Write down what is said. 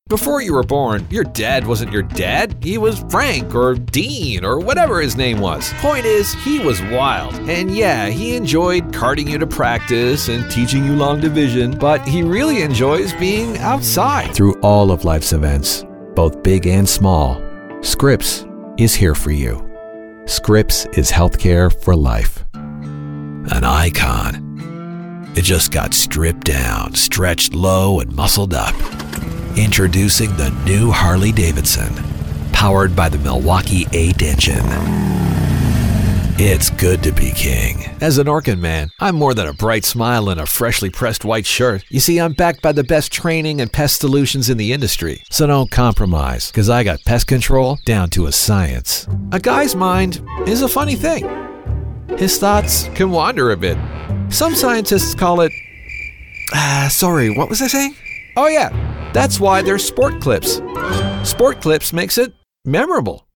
Before you were born, your dad wasn't your dad. He was Frank or Dean or whatever his name was. Point is, he was wild. And yeah, he enjoyed carting you to practice and teaching you long division, but he really enjoys being outside. Through all of life's events, both big and small, Scripps is here for you. Scripps is healthcare for life. An icon. It just got stripped down, stretched low, and muscled up. Introducing the new Harley-Davidson, powered by the Milwaukee 8 engine. It's good to be king. As an Orkin man, I'm more than a bright smile and a freshly pressed white shirt. You see, I'm backed by the best training and pest solutions in the industry. So don't compromise, because I got pest control down to a science. A guy's mind is a funny thing. His thoughts can wander a bit. Some scientists call it... sorry, what was I saying? Oh yeah, that's why there's Sport Clips. Sport Clips makes it memorable.